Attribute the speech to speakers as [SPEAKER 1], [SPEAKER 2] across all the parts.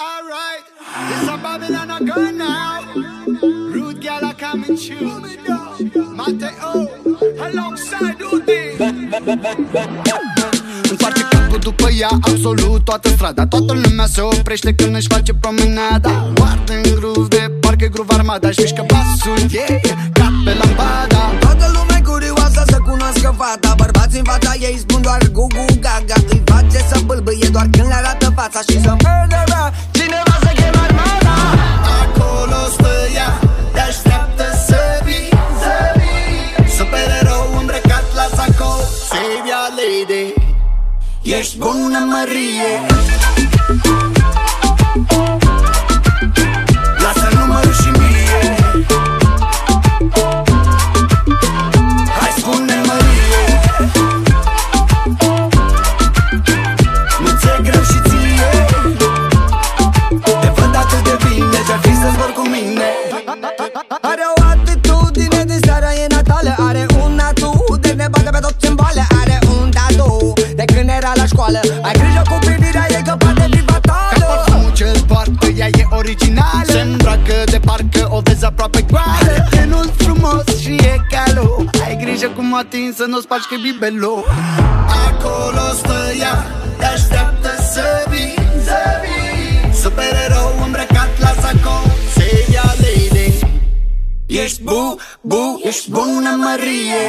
[SPEAKER 1] Alright, this a Babylon a girl now. Rude girl a coming true. Mateo, alongside Uzi. Întoarce capul după ea absolut toată strada. Toată lumea se oprește când își face promenada. Guardă în groove de parcă groove armada. Și mișcă basul ei ca pe lambada.
[SPEAKER 2] Toată lumea e curioasă să cunoască fata. Bărbații în fața ei spun doar gugu gaga. Îi face să bâlbâie doar când le arată fața. Și să murderă cineva să cheme armada.
[SPEAKER 1] Acolo stă ea, te-așteaptă să vii, să vii. Supererou îmbrăcat la sacou, save your lady.
[SPEAKER 2] Ești bună, Mărie.
[SPEAKER 1] Lasă numărul și mie. Hai, spune, Mărie. Nu ți-e greu și ție? Te văd atât de bine, ce-ar fi să zbor cu mine.
[SPEAKER 2] Are o atitudine din seara e natală. Are un atu de ne bate pe tot ce-n boală. Are un tatu de când era la școală. Ai grijă cu privirea ei că poate fi fatală.
[SPEAKER 1] Ca parfumul ce-l poartă, ea e originală. Se îmbracă de parcă o vezi aproape goală. Tenul frumos și e calo. Ai grijă cum o atingi să nu spargi că bibelou. Acolo stă ea, te-așteaptă să vii, să vii. Supererou îmbrăcat la sacou, save your lady.
[SPEAKER 2] Ești ești bună, Mărie.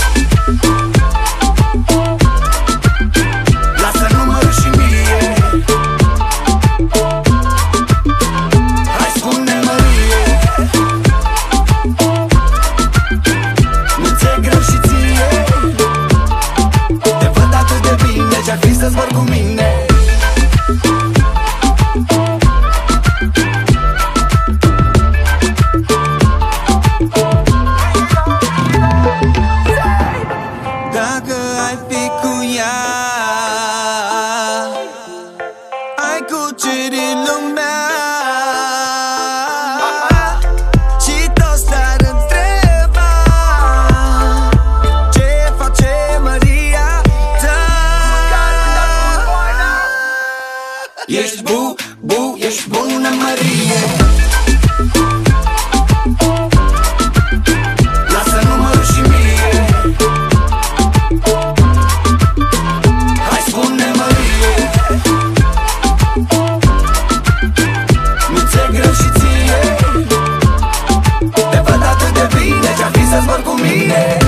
[SPEAKER 1] Lasă numărul și mie. Hai, spune, Mărie. Nu ți-e greu și ție? Te văd atât de bine, ce-ar fi să zbor cu mine.
[SPEAKER 2] Dacă ai fi cu ea, ai cuceri lumea. Și toți s-ar întreba ce face Maria ta.
[SPEAKER 1] Ești ești bună, Mărie. Lasă numărul și mie. Hai, spune, Mărie. Nu ți-e greu și ție? Te văd atât de bine, ce-ar fi să zbor cu mine.